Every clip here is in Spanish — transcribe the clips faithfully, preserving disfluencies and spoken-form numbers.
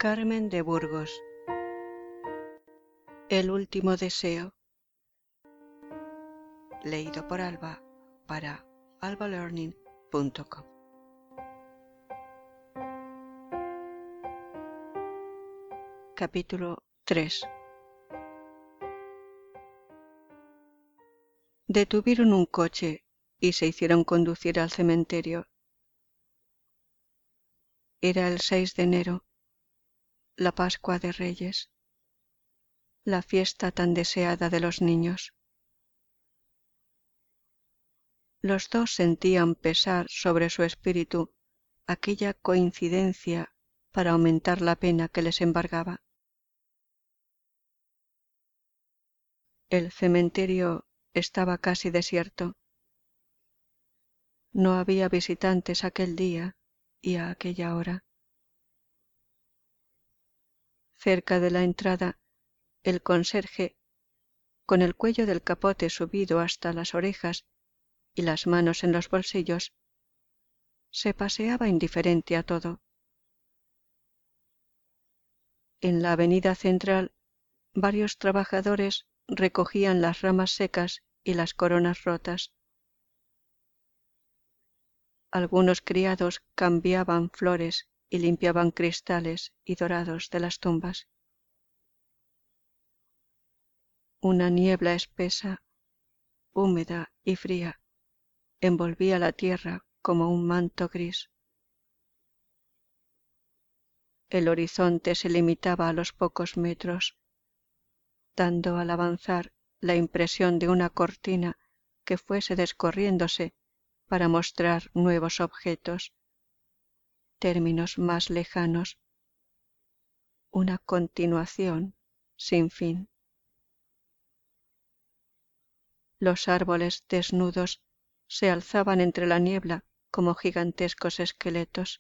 Carmen de Burgos. El último deseo. Leído por Alba para alba learning punto com. Capítulo tres. Detuvieron un coche y se hicieron conducir al cementerio. Era el seis de enero, la Pascua de Reyes, la fiesta tan deseada de los niños. Los dos sentían pesar sobre su espíritu aquella coincidencia para aumentar la pena que les embargaba. El cementerio estaba casi desierto. No había visitantes aquel día y a aquella hora. Cerca de la entrada, el conserje, con el cuello del capote subido hasta las orejas y las manos en los bolsillos, se paseaba indiferente a todo. En la avenida central, varios trabajadores recogían las ramas secas y las coronas rotas. Algunos criados cambiaban flores y limpiaban cristales y dorados de las tumbas. Una niebla espesa, húmeda y fría, envolvía la tierra como un manto gris. El horizonte se limitaba a los pocos metros, dando al avanzar la impresión de una cortina que fuese descorriéndose para mostrar nuevos objetos, términos más lejanos, una continuación sin fin. Los árboles desnudos se alzaban entre la niebla como gigantescos esqueletos.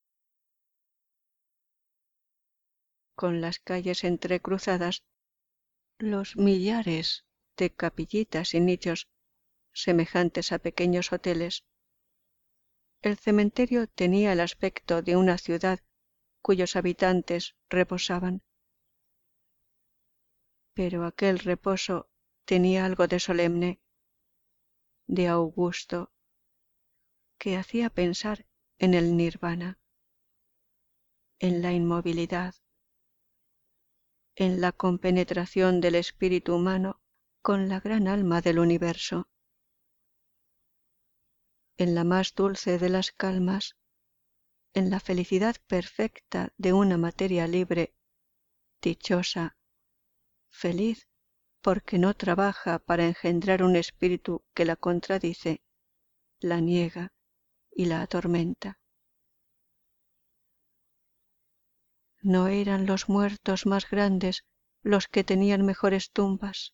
Con las calles entrecruzadas, los millares de capillitas y nichos semejantes a pequeños hoteles. El cementerio tenía el aspecto de una ciudad cuyos habitantes reposaban. Pero aquel reposo tenía algo de solemne, de augusto, que hacía pensar en el nirvana, en la inmovilidad, en la compenetración del espíritu humano con la gran alma del universo, en la más dulce de las calmas, en la felicidad perfecta de una materia libre, dichosa, feliz porque no trabaja para engendrar un espíritu que la contradice, la niega y la atormenta. ¿No eran los muertos más grandes los que tenían mejores tumbas?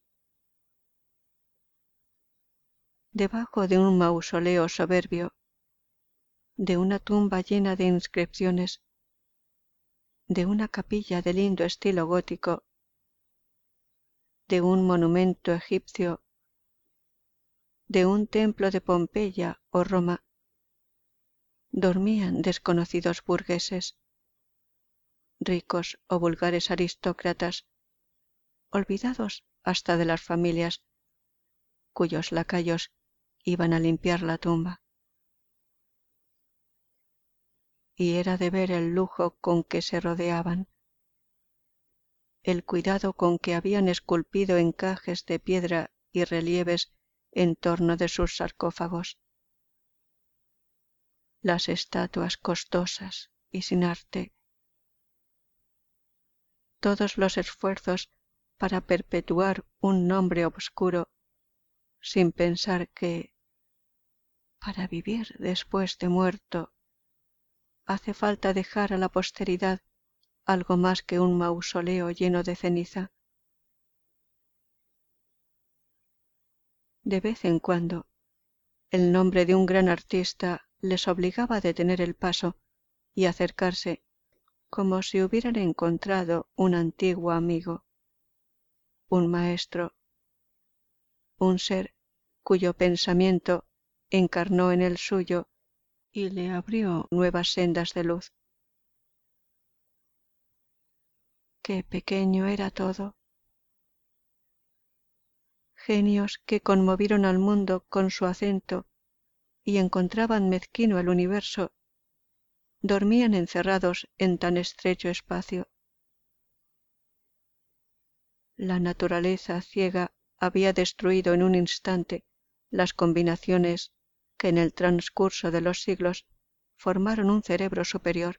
Debajo de un mausoleo soberbio, de una tumba llena de inscripciones, de una capilla de lindo estilo gótico, de un monumento egipcio, de un templo de Pompeya o Roma, dormían desconocidos burgueses, ricos o vulgares aristócratas, olvidados hasta de las familias, cuyos lacayos iban a limpiar la tumba. Y era de ver el lujo con que se rodeaban, el cuidado con que habían esculpido encajes de piedra y relieves en torno de sus sarcófagos. Las estatuas costosas y sin arte. Todos los esfuerzos para perpetuar un nombre obscuro, sin pensar que, para vivir después de muerto, hace falta dejar a la posteridad algo más que un mausoleo lleno de ceniza. De vez en cuando, el nombre de un gran artista les obligaba a detener el paso y acercarse, como si hubieran encontrado un antiguo amigo, un maestro, un ser cuyo pensamiento encarnó en el suyo y le abrió nuevas sendas de luz. qué pequeño era todo. Genios que conmovieron al mundo con su acento y encontraban mezquino el universo, dormían encerrados en tan estrecho espacio. La naturaleza ciega había destruido en un instante las combinaciones que en el transcurso de los siglos formaron un cerebro superior.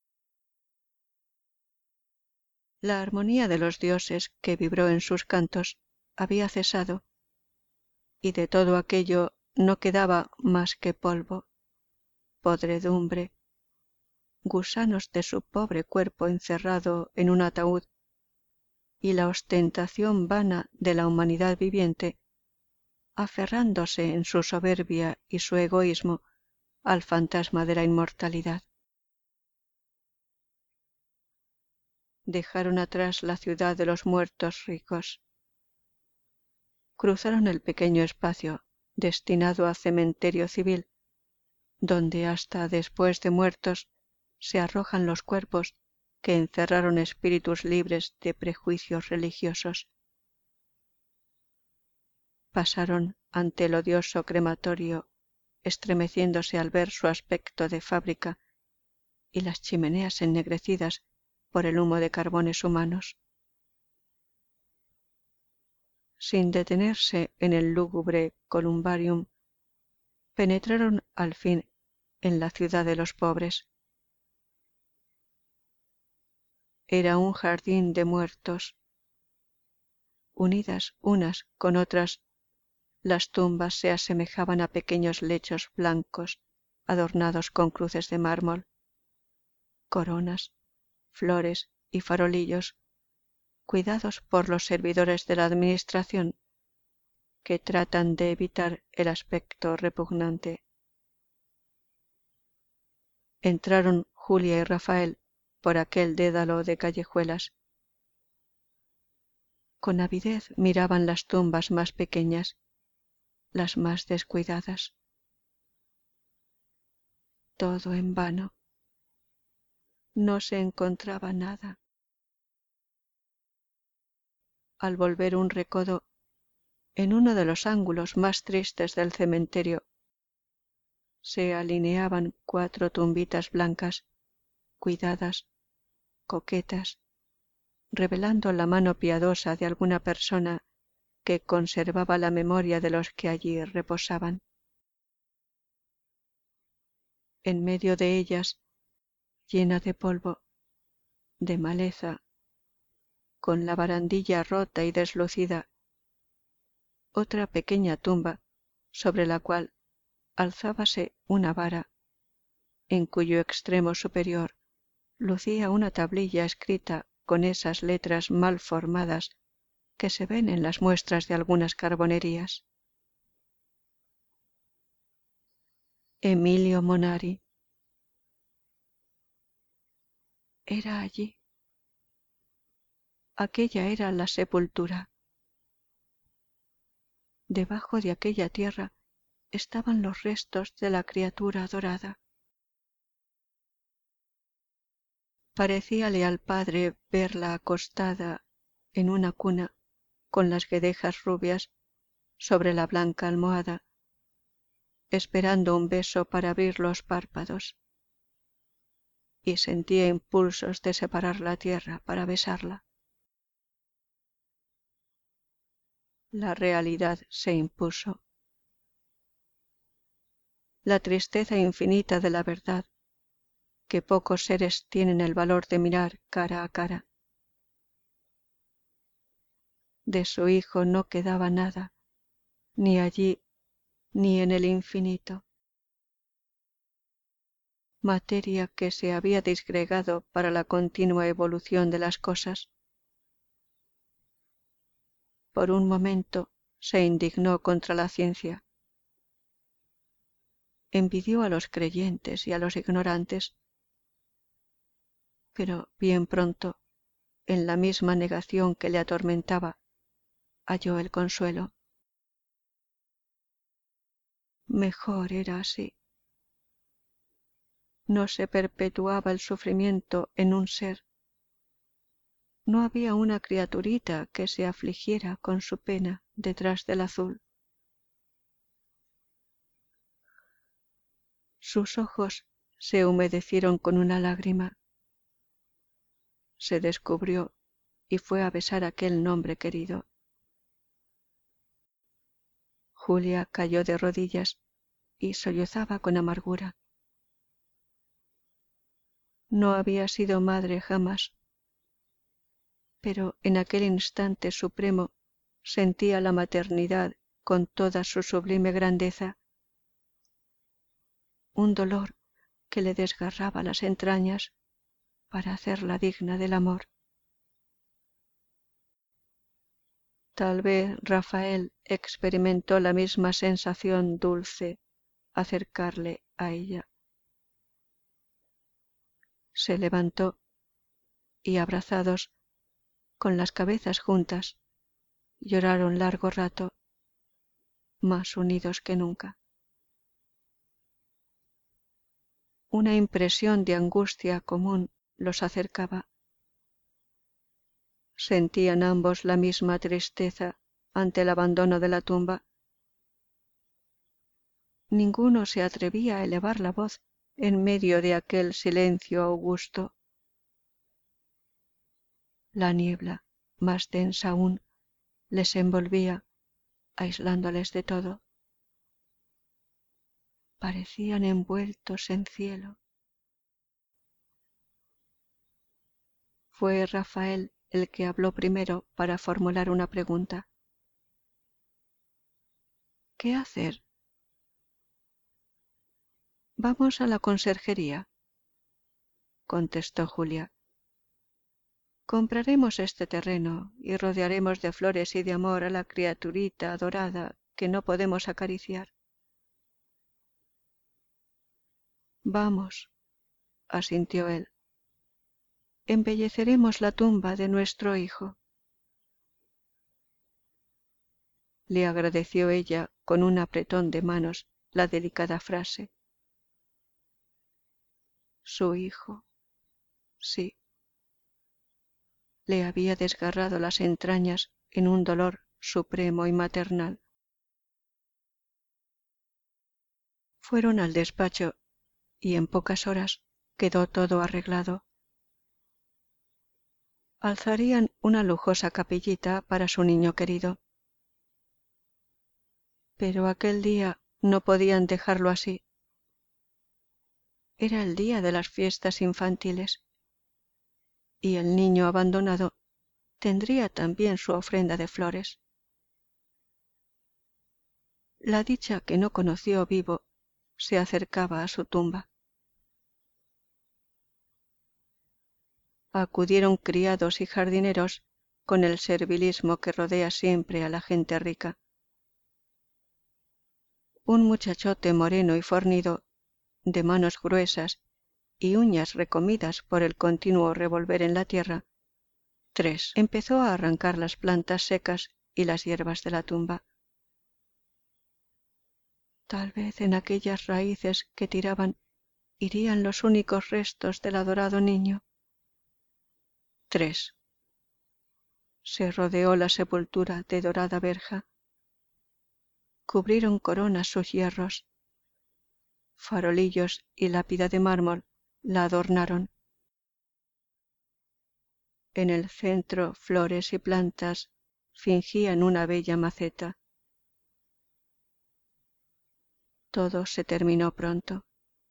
La armonía de los dioses que vibró en sus cantos había cesado, y de todo aquello no quedaba más que polvo, podredumbre, gusanos de su pobre cuerpo encerrado en un ataúd, y la ostentación vana de la humanidad viviente, aferrándose en su soberbia y su egoísmo al fantasma de la inmortalidad. Dejaron atrás la ciudad de los muertos ricos. Cruzaron el pequeño espacio destinado a cementerio civil, donde hasta después de muertos se arrojan los cuerpos que encerraron espíritus libres de prejuicios religiosos. Pasaron ante el odioso crematorio, estremeciéndose al ver su aspecto de fábrica y las chimeneas ennegrecidas por el humo de carbones humanos. Sin detenerse en el lúgubre columbarium, penetraron al fin en la ciudad de los pobres. Era un jardín de muertos. Unidas unas con otras, las tumbas se asemejaban a pequeños lechos blancos adornados con cruces de mármol, coronas, flores y farolillos, cuidados por los servidores de la administración, que tratan de evitar el aspecto repugnante. Entraron Julia y Rafael por aquel dédalo de callejuelas. Con avidez miraban las tumbas más pequeñas, las más descuidadas. Todo en vano. No se encontraba nada. Al volver un recodo, en uno de los ángulos más tristes del cementerio, se alineaban cuatro tumbitas blancas, cuidadas, coquetas, revelando la mano piadosa de alguna persona que conservaba la memoria de los que allí reposaban. En medio de ellas, llena de polvo, de maleza, con la barandilla rota y deslucida, otra pequeña tumba sobre la cual alzábase una vara, en cuyo extremo superior lucía una tablilla escrita con esas letras mal formadas que se ven en las muestras de algunas carbonerías. Emilio Monari. Era allí. Aquella era la sepultura. Debajo de aquella tierra estaban los restos de la criatura adorada. Parecíale al padre verla acostada en una cuna con las guedejas rubias sobre la blanca almohada, esperando un beso para abrir los párpados, y sentía impulsos de separar la tierra para besarla. La realidad se impuso. La tristeza infinita de la verdad, que pocos seres tienen el valor de mirar cara a cara. De su hijo no quedaba nada, ni allí ni en el infinito. Materia que se había disgregado para la continua evolución de las cosas. Por un momento se indignó contra la ciencia. Envidió a los creyentes y a los ignorantes, pero bien pronto, en la misma negación que le atormentaba, halló el consuelo. Mejor era así. No se perpetuaba el sufrimiento en un ser, No había una criaturita que se afligiera con su pena detrás del azul. Sus ojos se humedecieron con una lágrima. Se descubrió y fue a besar aquel nombre querido. Julia cayó de rodillas y sollozaba con amargura. No había sido madre jamás, pero en aquel instante supremo sentía la maternidad con toda su sublime grandeza, un dolor que le desgarraba las entrañas para hacerla digna del amor. Tal vez Rafael experimentó la misma sensación dulce acercarle a ella. Se levantó y, abrazados, con las cabezas juntas, lloraron largo rato, más unidos que nunca. Una impresión de angustia común los acercaba. Sentían ambos la misma tristeza ante el abandono de la tumba. Ninguno se atrevía a elevar la voz en medio de aquel silencio augusto. La niebla, más densa aún, les envolvía, aislándoles de todo. Parecían envueltos en cielo. Fue Rafael el que habló primero para formular una pregunta. ¿Qué hacer? Vamos a la conserjería, contestó Julia. Compraremos este terreno y rodearemos de flores y de amor a la criaturita adorada que no podemos acariciar. Vamos, asintió él. Embelleceremos la tumba de nuestro hijo. Le agradeció ella con un apretón de manos la delicada frase. Su hijo, sí. Le había desgarrado las entrañas en un dolor supremo y maternal. Fueron al despacho y en pocas horas quedó todo arreglado. Alzarían una lujosa capillita para su niño querido. Pero aquel día no podían dejarlo así. Era el día de las fiestas infantiles, y el niño abandonado tendría también su ofrenda de flores. La dicha que no conoció vivo se acercaba a su tumba. Acudieron criados y jardineros con el servilismo que rodea siempre a la gente rica. Un muchachote moreno y fornido, de manos gruesas y uñas recomidas por el continuo revolver en la tierra, tres, empezó a arrancar las plantas secas y las hierbas de la tumba. Tal vez en aquellas raíces que tiraban irían los únicos restos del adorado niño. Tres. Se rodeó la sepultura de dorada verja. Cubrieron coronas sus hierros. Farolillos y lápida de mármol la adornaron. En el centro flores y plantas fingían una bella maceta. Todo se terminó pronto.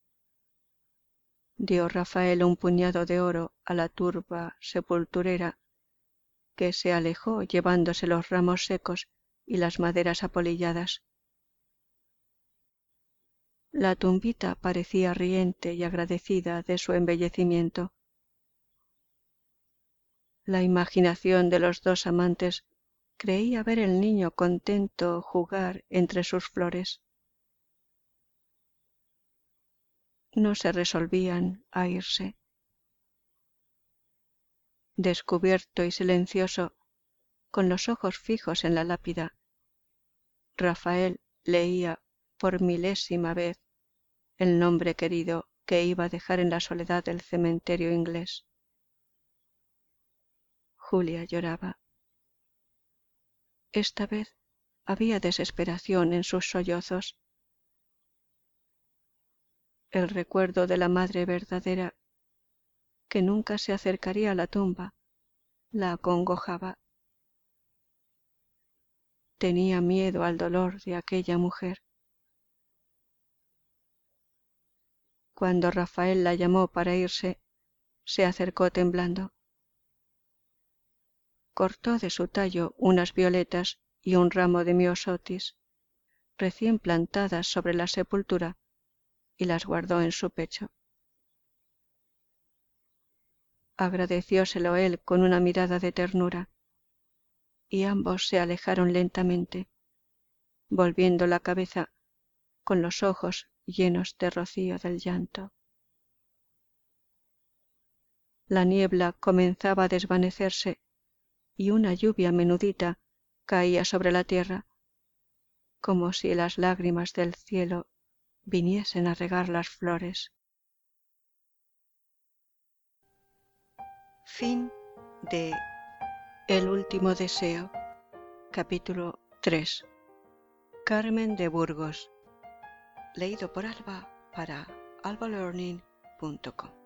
Dio Rafael un puñado de oro a la turba sepulturera, que se alejó llevándose los ramos secos y las maderas apolilladas. La tumbita parecía riente y agradecida de su embellecimiento. La imaginación de los dos amantes creía ver el niño contento jugar entre sus flores. No se resolvían a irse. Descubierto y silencioso, con los ojos fijos en la lápida, Rafael leía por milésima vez el nombre querido que iba a dejar en la soledad del cementerio inglés. Julia lloraba. Esta vez había desesperación en sus sollozos. El recuerdo de la madre verdadera, que nunca se acercaría a la tumba, la acongojaba. Tenía miedo al dolor de aquella mujer. Cuando Rafael la llamó para irse, se acercó temblando. Cortó de su tallo unas violetas y un ramo de myosotis, recién plantadas sobre la sepultura, y las guardó en su pecho. Agradecióselo él con una mirada de ternura, y ambos se alejaron lentamente, volviendo la cabeza con los ojos llenos de rocío del llanto. La niebla comenzaba a desvanecerse y una lluvia menudita caía sobre la tierra, como si las lágrimas del cielo viniesen a regar las flores. Fin de El último deseo, capítulo tres. Carmen de Burgos. Leído por Alba para alba learning punto com.